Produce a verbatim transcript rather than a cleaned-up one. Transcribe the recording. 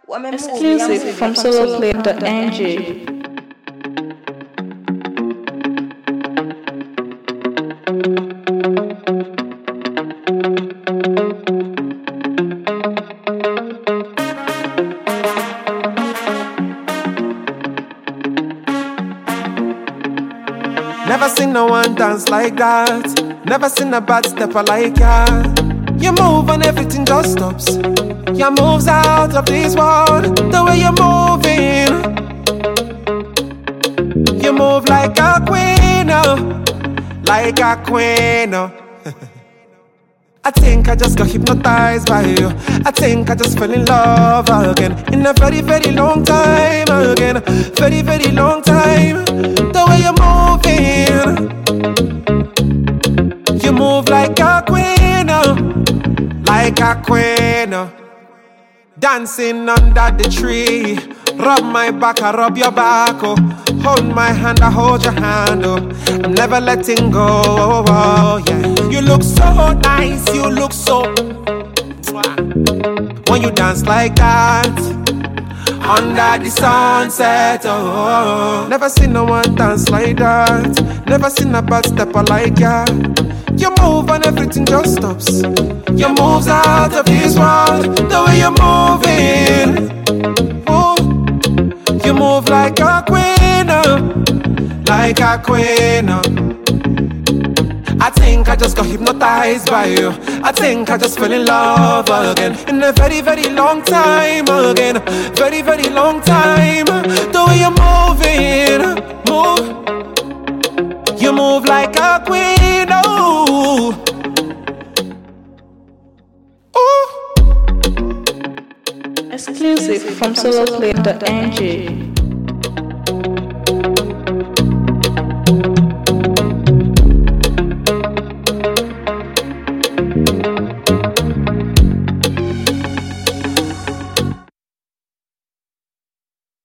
Exclusive from soloplay dot n g. Never seen no one dance like that. Never seen a bad stepper like ya. You move and everything just stops. Your moves out of this world. The way you're moving, you move like a queen, oh, like a queen. Oh. I think I just got hypnotized by you. I think I just fell in love again. In a very, very long time again. Very, very long time. The way you're moving, you move like a queen, oh, like a queen. Oh. Dancing under the tree. Rub my back, I rub your back, oh. Hold my hand, I hold your hand, oh. I'm never letting go, oh, oh, yeah. You look so nice, you look so when you dance like that under the sunset, oh. Never seen no one dance like that. Never seen a bad stepper like ya. You move and everything just stops. Your moves out of this world. The way you're moving, oh. You move like a queen, oh, like a queen. Oh. I think I just got hypnotized by you. I think I just fell in love again. In a very, very long time again. Very, very long time. The way you're moving, move. You move like a queen, oh. Exclusive from soloplay dot n g.